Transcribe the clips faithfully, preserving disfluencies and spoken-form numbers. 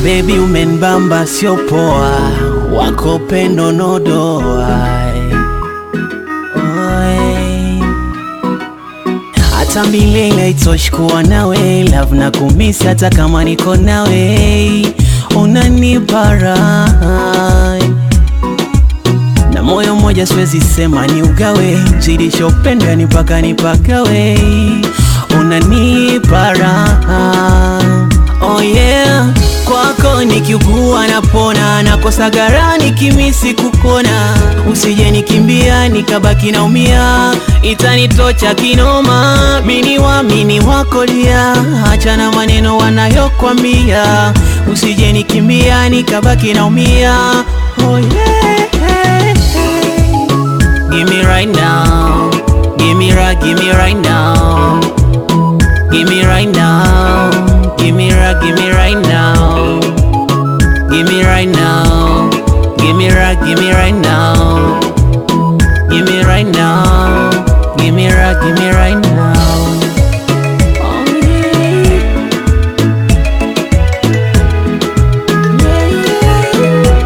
Baby umenibamba sio poa, wako pendo no doa. Hata milele itoshi kuwa nawe, love na kumisi hata kama niko nawe. Unanipa raha na moyo moja siwezi sema ni ugawe, zidisha upendo yani mpaka nipagawe. Unanipa raha, oh yeah. Kwako nikiugua napona, nakosa gara nikimisi kukona. Usije nikimbia nikabaki naumia, itanitocha kinoma. Mini wa mini wako dia, achana maneno wanayokwambia. Usije nikimbia nikabaki naumia, oh yeah. Give me right now, give me right, give me right now. Give me right now, give me right, give me right now. Give me right now, give me right, give me right now. Give me right now, give me right, give me right now. Oh yeah, yeah, yeah.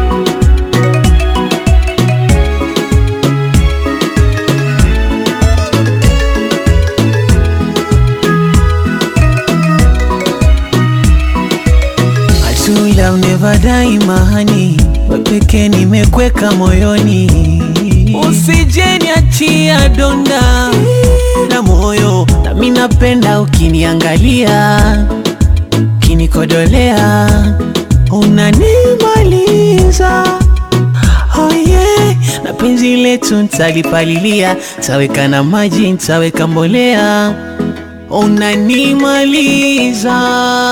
Love never die mahani, wepeke nimekweka moyoni. Usije niachia donda na moyo, na mimi napenda ukiniangalia, ukinikodolea, unanimaliza. Oh yeah, na penzi letu nitalipalilia, taweka na maji, nitaweka mbolea. Unanimaliza.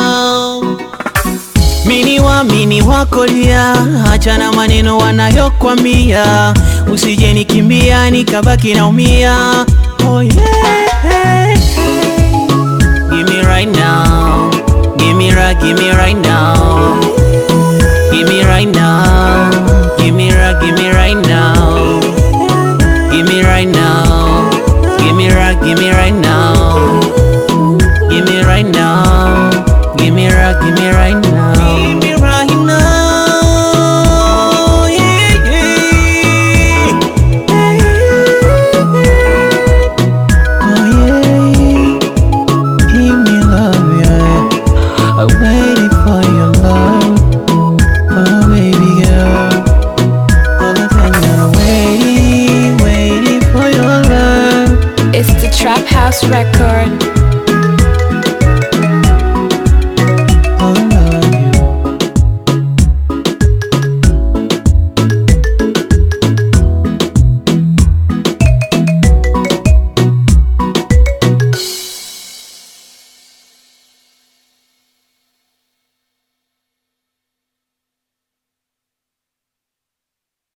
Mini wa mini wako dia, achana maneno wanayokwambia. Usije nikimbia nikabaki naumia, oh yeah. Give me right now, give me right, give me right now. Give me right now, give me right, give me right.